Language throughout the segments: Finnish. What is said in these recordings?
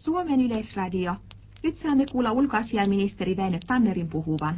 Suomen Yleisradio. Nyt saamme kuulla ulkoasiainministeri Väinö Tannerin puhuvan.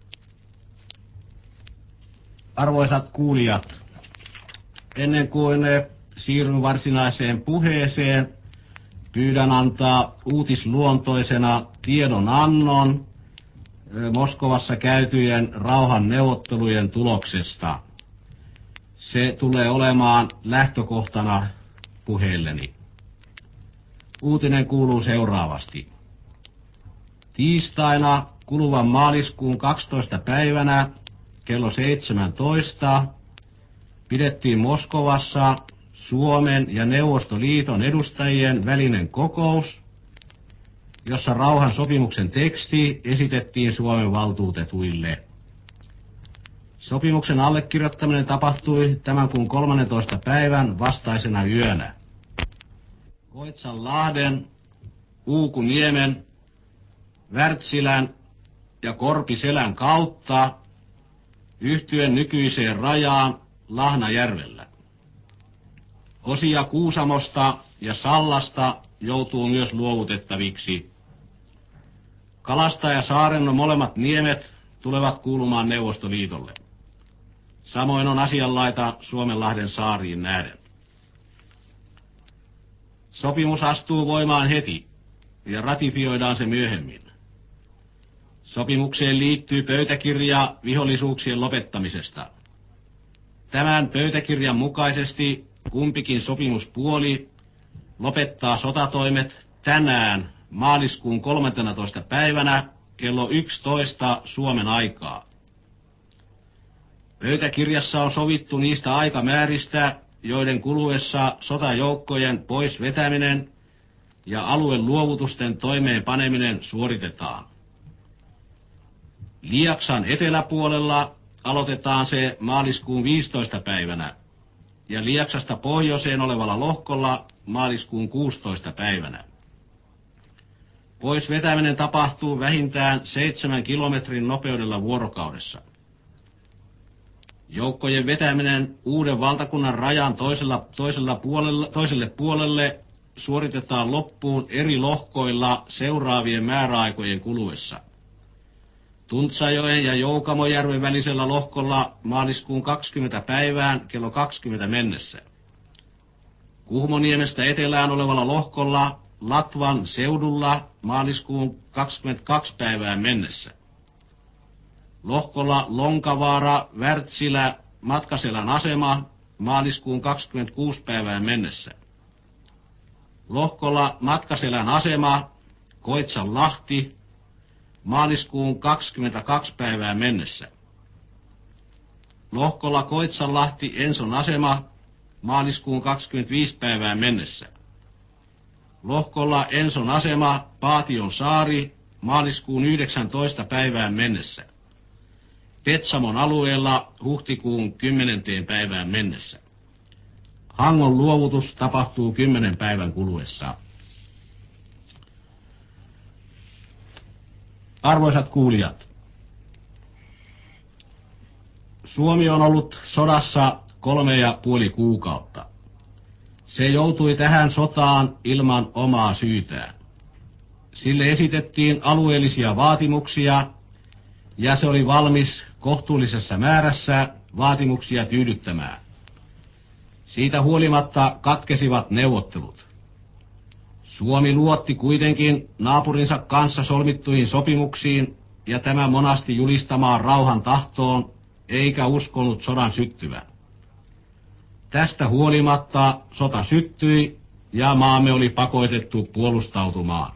Arvoisat kuulijat, ennen kuin siirryn varsinaiseen puheeseen, pyydän antaa uutisluontoisena tiedonannon Moskovassa käytyjen rauhanneuvottelujen tuloksesta. Se tulee olemaan lähtökohtana puheelleni. Uutinen kuuluu seuraavasti. Tiistaina kuluvan maaliskuun 12. päivänä kello 17 pidettiin Moskovassa Suomen ja Neuvostoliiton edustajien välinen kokous, jossa rauhan sopimuksen teksti esitettiin Suomen valtuutetuille. Sopimuksen allekirjoittaminen tapahtui tämän kuun 13. päivän vastaisena yönä. Koitsanlahden, Uukuniemen, Wärtsilän ja Korpiselän kautta yhtyen nykyiseen rajaan Lahnajärvellä. Osia Kuusamosta ja Sallasta joutuu myös luovutettaviksi. Kalasta ja Saarennon molemmat niemet tulevat kuulumaan Neuvostoliitolle. Samoin on asianlaita Suomenlahden saariin nähden. Sopimus astuu voimaan heti ja ratifioidaan se myöhemmin. Sopimukseen liittyy pöytäkirja vihollisuuksien lopettamisesta. Tämän pöytäkirjan mukaisesti kumpikin sopimuspuoli lopettaa sotatoimet tänään maaliskuun 13. päivänä kello 11 Suomen aikaa. Pöytäkirjassa on sovittu niistä aikamääristä, joiden kuluessa sotajoukkojen pois vetäminen ja alueen luovutusten toimeenpaneminen suoritetaan. Lieksan eteläpuolella aloitetaan se maaliskuun 15. päivänä ja Lieksasta pohjoiseen olevalla lohkolla maaliskuun 16. päivänä. Pois vetäminen tapahtuu vähintään 7 kilometrin nopeudella vuorokaudessa. Joukkojen vetäminen uuden valtakunnan rajan toiselle puolelle suoritetaan loppuun eri lohkoilla seuraavien määräaikojen kuluessa. Tuntsajoen ja Joukamojärven välisellä lohkolla maaliskuun 20. päivään kello 20 mennessä. Kuhmoniemestä etelään olevalla lohkolla Latvan seudulla maaliskuun 22. päivään mennessä. Lohkolla Lonkavaara, Wärtsilä, Matkaselän asema maaliskuun 26. päivään mennessä. Lohkolla Matkaselän asema, Koitsanlahti, maaliskuun 22. päivään mennessä. Lohkolla Koitsanlahti, Enson asema, maaliskuun 25. päivään mennessä. Lohkolla Enson asema, Paation saari, maaliskuun 19. päivään mennessä. Petsamon alueella huhtikuun 10. päivään mennessä. Hangon luovutus tapahtuu 10 päivän kuluessa. Arvoisat kuulijat, Suomi on ollut sodassa 3,5 kuukautta. Se joutui tähän sotaan ilman omaa syytään. Sille esitettiin alueellisia vaatimuksia ja se oli valmis kohtuullisessa määrässä vaatimuksia tyydyttämään. Siitä huolimatta katkesivat neuvottelut. Suomi luotti kuitenkin naapurinsa kanssa solmittuihin sopimuksiin ja tämä monasti julistamaan rauhan tahtoon, eikä uskonut sodan syttyvän. Tästä huolimatta sota syttyi ja maamme oli pakotettu puolustautumaan.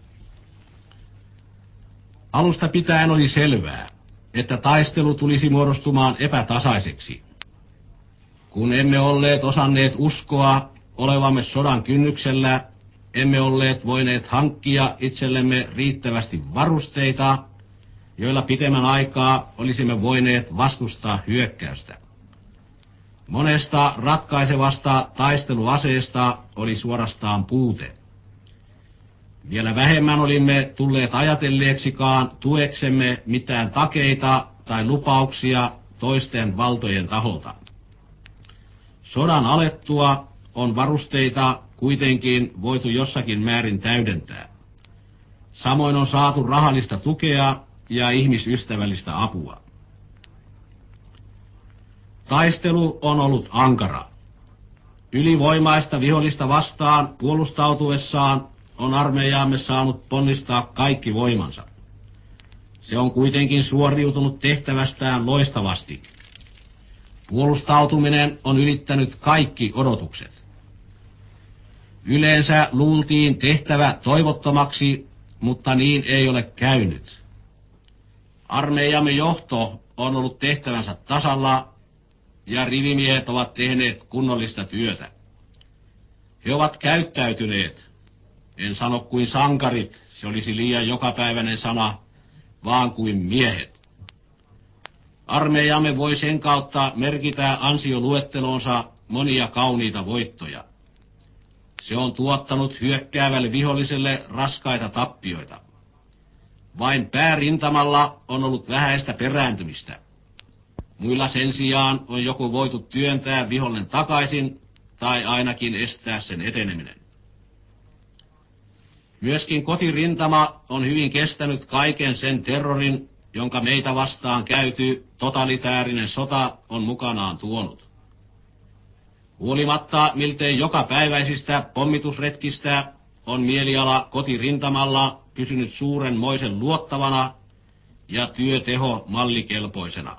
Alusta pitäen oli selvää, että taistelu tulisi muodostumaan epätasaiseksi. Kun emme olleet osanneet uskoa olevamme sodan kynnyksellä, emme olleet voineet hankkia itsellemme riittävästi varusteita, joilla pitemmän aikaa olisimme voineet vastustaa hyökkäystä. Monesta ratkaisevasta taisteluaseesta oli suorastaan puute. Vielä vähemmän olimme tulleet ajatelleeksikaan tueksemme mitään takeita tai lupauksia toisten valtojen taholta. Sodan alettua on varusteita kuitenkin voitu jossakin määrin täydentää. Samoin on saatu rahallista tukea ja ihmisystävällistä apua. Taistelu on ollut ankara. Ylivoimaista vihollista vastaan puolustautuessaan on armeijaamme saanut ponnistaa kaikki voimansa. Se on kuitenkin suoriutunut tehtävästään loistavasti. Puolustautuminen on ylittänyt kaikki odotukset. Yleensä luultiin tehtävä toivottomaksi, mutta niin ei ole käynyt. Armeijamme johto on ollut tehtävänsä tasalla ja rivimiehet ovat tehneet kunnollista työtä. He ovat käyttäytyneet, en sano kuin sankarit, se olisi liian jokapäiväinen sana, vaan kuin miehet. Armeijamme voi sen kautta merkitä ansioluettelonsa monia kauniita voittoja. Se on tuottanut hyökkäävälle viholliselle raskaita tappioita. Vain päärintamalla on ollut vähäistä perääntymistä. Muilla sen sijaan on joko voitu työntää vihollinen takaisin tai ainakin estää sen eteneminen. Myöskin kotirintama on hyvin kestänyt kaiken sen terrorin, jonka meitä vastaan käyty totalitäärinen sota on mukanaan tuonut. Huolimatta miltei jokapäiväisistä pommitusretkistä on mieliala kotirintamalla pysynyt suurenmoisen luottavana ja työteho mallikelpoisena.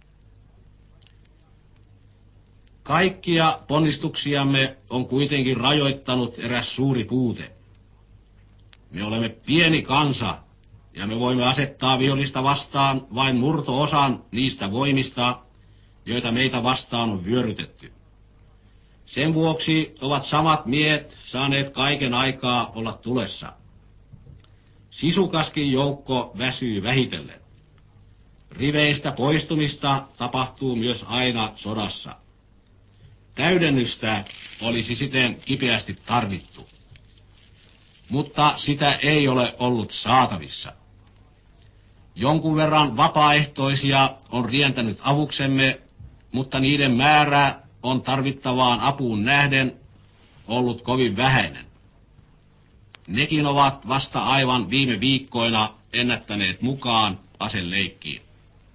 Kaikkia ponnistuksiamme on kuitenkin rajoittanut eräs suuri puute. Me olemme pieni kansa, ja me voimme asettaa vihollista vastaan vain murto-osan niistä voimista, joita meitä vastaan on vyörytetty. Sen vuoksi ovat samat miehet saaneet kaiken aikaa olla tulessa. Sisukaskin joukko väsyy vähitellen. Riveistä poistumista tapahtuu myös aina sodassa. Täydennystä olisi siten kipeästi tarvittu, mutta sitä ei ole ollut saatavissa. Jonkun verran vapaaehtoisia on rientänyt avuksemme, mutta niiden määrä on tarvittavaan apuun nähden ollut kovin vähäinen. Nekin ovat vasta aivan viime viikkoina ennättäneet mukaan aseleikkiin.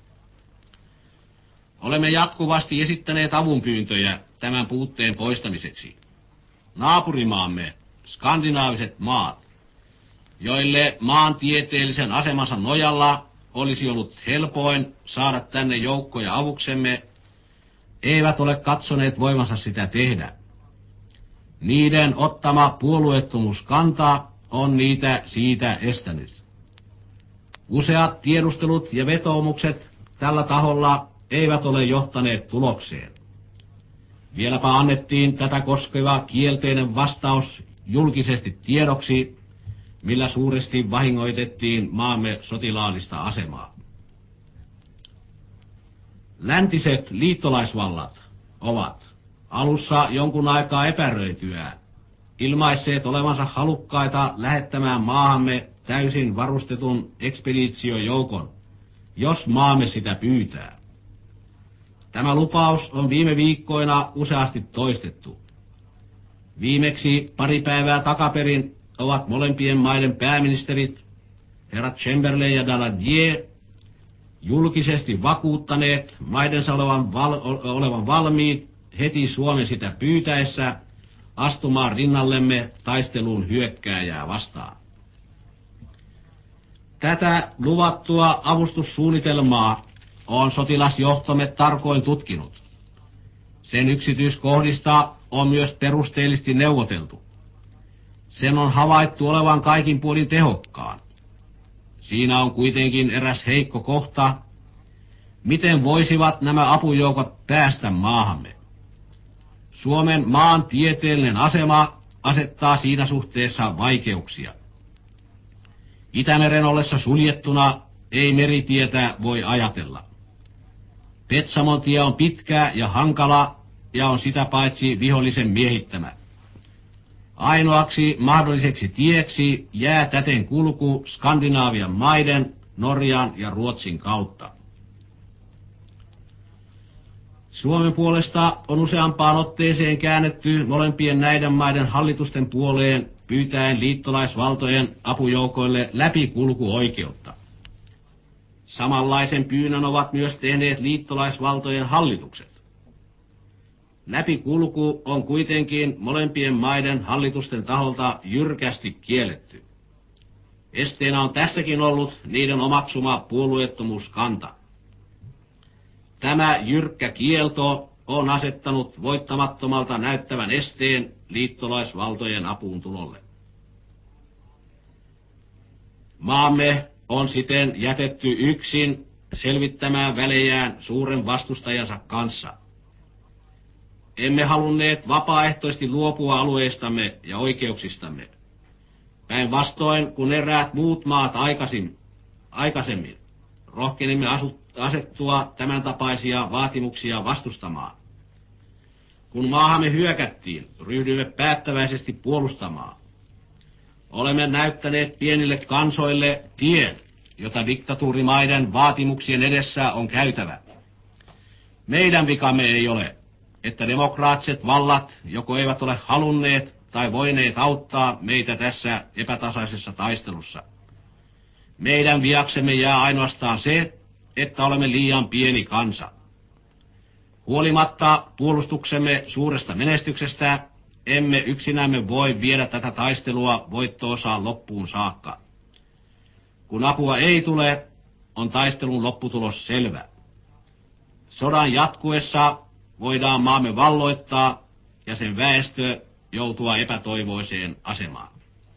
Olemme jatkuvasti esittäneet avunpyyntöjä tämän puutteen poistamiseksi. Naapurimaamme, skandinaaviset maat, joille maantieteellisen asemansa nojalla olisi ollut helpoin saada tänne joukkoja avuksemme, eivät ole katsoneet voimansa sitä tehdä. Niiden ottama puolueettomuuskanta on niitä siitä estänyt. Useat tiedustelut ja vetoomukset tällä taholla eivät ole johtaneet tulokseen. Vieläpä annettiin tätä koskeva kielteinen vastaus julkisesti tiedoksi, millä suuresti vahingoitettiin maamme sotilaallista asemaa. Läntiset liittolaisvallat ovat alussa jonkun aikaa epäröityään ilmaisseet olevansa halukkaita lähettämään maahamme täysin varustetun ekspediitiojoukon, jos maamme sitä pyytää. Tämä lupaus on viime viikkoina useasti toistettu. Viimeksi pari päivää takaperin ovat molempien maiden pääministerit, herrat Chamberlain ja Daladier, julkisesti vakuuttaneet maidensa olevan valmiit heti Suomen sitä pyytäessä astumaan rinnallemme taisteluun hyökkääjää vastaan. Tätä luvattua avustussuunnitelmaa on sotilasjohtomme tarkoin tutkinut. Sen yksityiskohdista on myös perusteellisesti neuvoteltu. Sen on havaittu olevan kaikin puolin tehokkaan. Siinä on kuitenkin eräs heikko kohta, miten voisivat nämä apujoukot päästä maahamme. Suomen maantieteellinen asema asettaa siinä suhteessa vaikeuksia. Itämeren ollessa suljettuna ei meritietä voi ajatella. Petsamon tie on pitkä ja hankala ja on sitä paitsi vihollisen miehittämä. Ainoaksi mahdolliseksi tieksi jää täten kulku Skandinaavian maiden, Norjan ja Ruotsin kautta. Suomen puolesta on useampaan otteeseen käännetty molempien näiden maiden hallitusten puoleen pyytäen liittolaisvaltojen apujoukoille läpikulkuoikeutta. Samanlaisen pyynnön ovat myös tehneet liittolaisvaltojen hallitukset. Läpikulku on kuitenkin molempien maiden hallitusten taholta jyrkästi kielletty. Esteenä on tässäkin ollut niiden omaksuma puolueettomuuskanta. Tämä jyrkkä kielto on asettanut voittamattomalta näyttävän esteen liittolaisvaltojen apuun tulolle. Maamme on siten jätetty yksin selvittämään välejään suuren vastustajansa kanssa. Emme halunneet vapaaehtoisesti luopua alueistamme ja oikeuksistamme. Päinvastoin, kun eräät muut maat aikaisemmin rohkenimme asettua tämän tapaisia vaatimuksia vastustamaan. Kun maahamme hyökättiin, ryhdyimme päättäväisesti puolustamaan. Olemme näyttäneet pienille kansoille tien, jota diktatuurimaiden vaatimuksien edessä on käytävä. Meidän vikamme ei ole, että demokraattiset vallat joko eivät ole halunneet tai voineet auttaa meitä tässä epätasaisessa taistelussa. Meidän viaksemme jää ainoastaan se, että olemme liian pieni kansa. Huolimatta puolustuksemme suuresta menestyksestä, emme yksinämme voi viedä tätä taistelua voitto-osaan loppuun saakka. Kun apua ei tule, on taistelun lopputulos selvä. Sodan jatkuessa voidaan maamme valloittaa ja sen väestö joutua epätoivoiseen asemaan.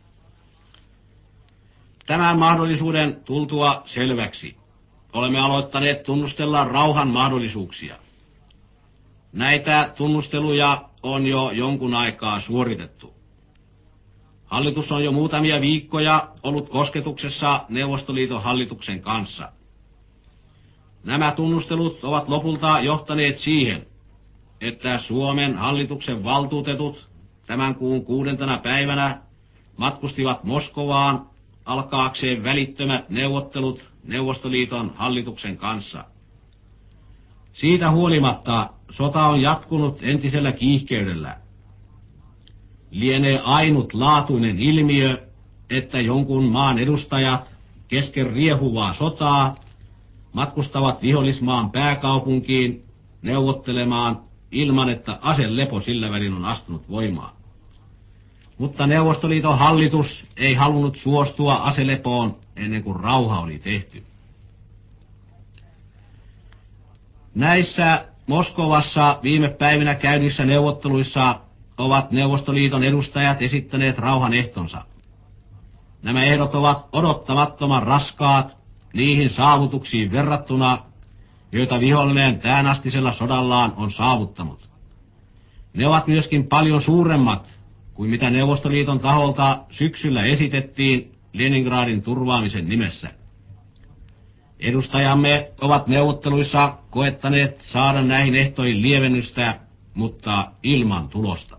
Tämän mahdollisuuden tultua selväksi olemme aloittaneet tunnustella rauhan mahdollisuuksia. Näitä tunnusteluja on jo jonkun aikaa suoritettu. Hallitus on jo muutamia viikkoja ollut kosketuksessa Neuvostoliiton hallituksen kanssa. Nämä tunnustelut ovat lopulta johtaneet siihen, että Suomen hallituksen valtuutetut tämän kuun 6. päivänä matkustivat Moskovaan alkaakseen välittömät neuvottelut Neuvostoliiton hallituksen kanssa. Siitä huolimatta sota on jatkunut entisellä kiihkeydellä. Lienee ainutlaatuinen ilmiö, että jonkun maan edustajat kesken riehuvaa sotaa matkustavat vihollismaan pääkaupunkiin neuvottelemaan ilman, että aselepo sillä välin on astunut voimaan. Mutta Neuvostoliiton hallitus ei halunnut suostua aselepoon ennen kuin rauha oli tehty. Näissä Moskovassa viime päivinä käynnissä neuvotteluissa ovat Neuvostoliiton edustajat esittäneet rauhan ehtonsa. Nämä ehdot ovat odottamattoman raskaat niihin saavutuksiin verrattuna, joita vihollinen tähänastisella sodallaan on saavuttanut. Ne ovat myöskin paljon suuremmat kuin mitä Neuvostoliiton taholta syksyllä esitettiin Leningradin turvaamisen nimessä. Edustajamme ovat neuvotteluissa koettaneet saada näihin ehtoihin lievennystä, mutta ilman tulosta.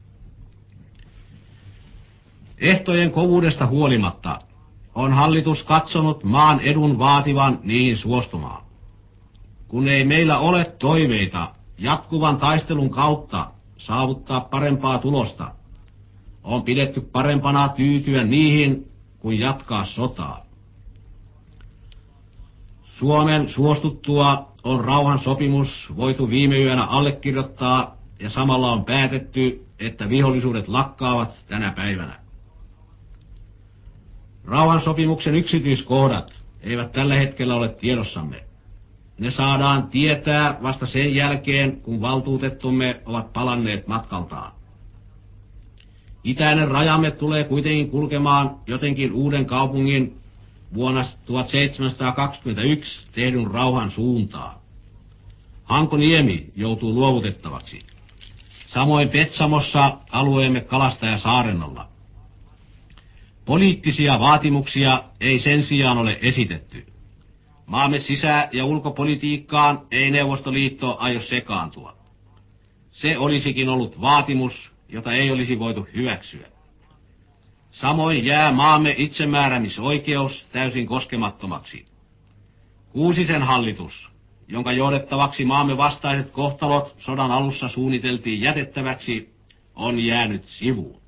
Ehtojen kovuudesta huolimatta on hallitus katsonut maan edun vaativan niihin suostumaan. Kun ei meillä ole toiveita jatkuvan taistelun kautta saavuttaa parempaa tulosta, on pidetty parempana tyytyä niihin kuin jatkaa sotaa. Suomen suostuttua on rauhan sopimus voitu viime yönä allekirjoittaa ja samalla on päätetty, että vihollisuudet lakkaavat tänä päivänä. Rauhansopimuksen yksityiskohdat eivät tällä hetkellä ole tiedossamme. Ne saadaan tietää vasta sen jälkeen, kun valtuutettumme ovat palanneet matkaltaan. Itäinen rajamme tulee kuitenkin kulkemaan jotenkin Uuden kaupungin vuonna 1721 tehdyn rauhan suuntaan. Hankoniemi joutuu luovutettavaksi. Samoin Petsamossa alueemme Kalastajasaarennalla. Poliittisia vaatimuksia ei sen sijaan ole esitetty. Maamme sisä- ja ulkopolitiikkaan ei Neuvostoliitto aio sekaantua. Se olisikin ollut vaatimus, jota ei olisi voitu hyväksyä. Samoin jää maamme itsemääräämisoikeus täysin koskemattomaksi. Kuusisen hallitus, jonka johdettavaksi maamme vastaiset kohtalot sodan alussa suunniteltiin jätettäväksi, on jäänyt sivuun.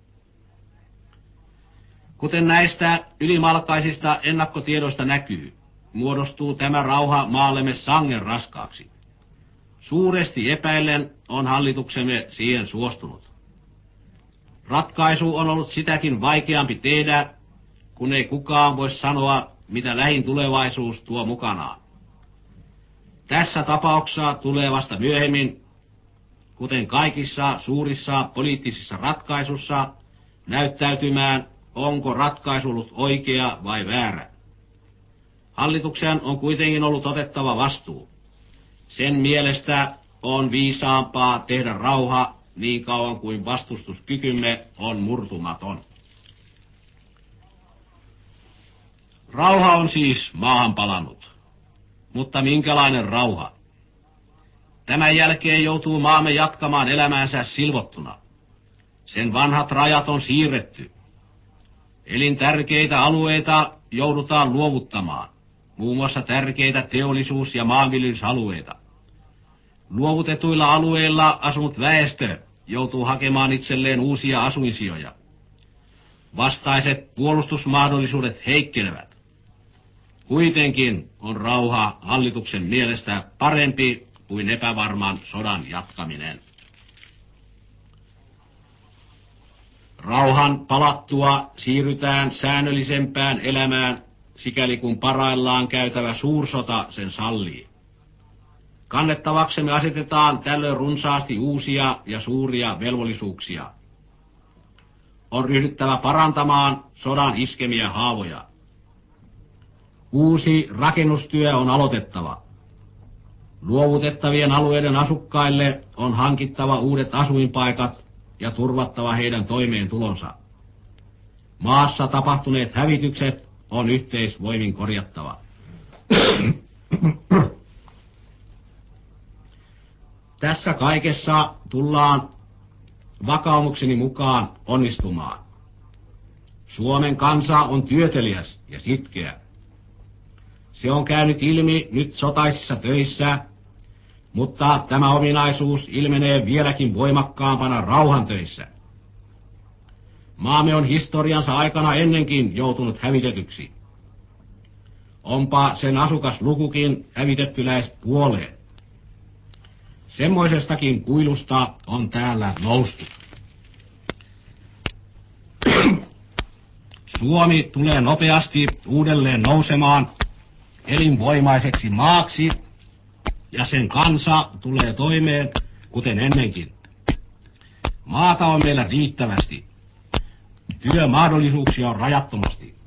Kuten näistä ylimalkaisista ennakkotiedoista näkyy, muodostuu tämä rauha maallemme sangen raskaaksi. Suuresti epäillen on hallituksemme siihen suostunut. Ratkaisu on ollut sitäkin vaikeampi tehdä, kun ei kukaan voi sanoa, mitä lähin tulevaisuus tuo mukanaan. Tässä tapauksessa tulee vasta myöhemmin, kuten kaikissa suurissa poliittisissa ratkaisussa, näyttäytymään, onko ratkaisu ollut oikea vai väärä. Hallituksen on kuitenkin ollut otettava vastuu. Sen mielestä on viisaampaa tehdä rauha niin kauan kuin vastustuskykymme on murtumaton. Rauha on siis maahan palannut. Mutta minkälainen rauha? Tämän jälkeen joutuu maamme jatkamaan elämäänsä silvottuna. Sen vanhat rajat on siirretty. Elintärkeitä alueita joudutaan luovuttamaan, muun muassa tärkeitä teollisuus- ja maanviljelysalueita. Luovutetuilla alueilla asunut väestö joutuu hakemaan itselleen uusia asuinsijoja. Vastaiset puolustusmahdollisuudet heikkenevät. Kuitenkin on rauha hallituksen mielestä parempi kuin epävarman sodan jatkaminen. Rauhan palattua siirrytään säännöllisempään elämään, sikäli kun paraillaan käytävä suursota sen sallii. Kannettavaksemme asetetaan tällöin runsaasti uusia ja suuria velvollisuuksia. On ryhdyttävä parantamaan sodan iskemiä haavoja. Uusi rakennustyö on aloitettava. Luovutettavien alueiden asukkaille on hankittava uudet asuinpaikat ja turvattava heidän toimeentulonsa. Maassa tapahtuneet hävitykset on yhteisvoimin korjattava. Tässä kaikessa tullaan vakaumukseni mukaan onnistumaan. Suomen kansa on työteliäs ja sitkeä. Se on käynyt ilmi nyt sotaisissa töissä, mutta tämä ominaisuus ilmenee vieläkin voimakkaampana rauhantöissä. Maamme on historiansa aikana ennenkin joutunut hävitetyksi. Onpa sen asukaslukukin hävitetty lähes puoleen. Semmoisestakin kuilusta on täällä noustu. Suomi tulee nopeasti uudelleen nousemaan elinvoimaiseksi maaksi, ja sen kansa tulee toimeen kuten ennenkin. Maata on meillä riittävästi. Työmahdollisuuksia on rajattomasti.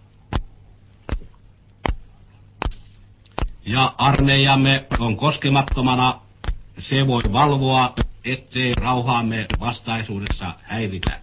Ja armeijamme on koskemattomana. Se voi valvoa, ettei rauhaamme vastaisuudessa häiritä.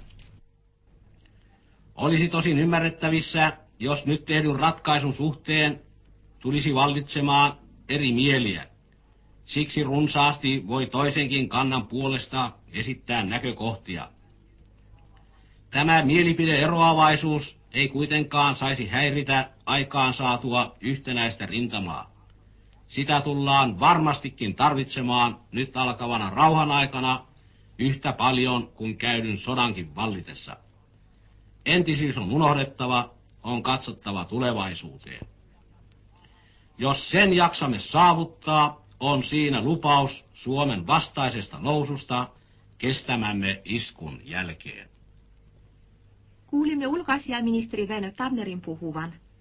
Olisi tosin ymmärrettävissä, jos nyt tehdyn ratkaisun suhteen tulisi vallitsemaan eri mieliä. Siksi runsaasti voi toisenkin kannan puolesta esittää näkökohtia. Tämä mielipide-eroavaisuus ei kuitenkaan saisi häiritä aikaansaatua yhtenäistä rintamaa. Sitä tullaan varmastikin tarvitsemaan nyt alkavana rauhan aikana yhtä paljon kuin käydyn sodankin vallitessa. Entisyys on unohdettava, on katsottava tulevaisuuteen. Jos sen jaksamme saavuttaa, on siinä lupaus Suomen vastaisesta noususta kestämämme iskun jälkeen. Kuulimme ulkoasiainministeri Väinö Tannerin puhuvan.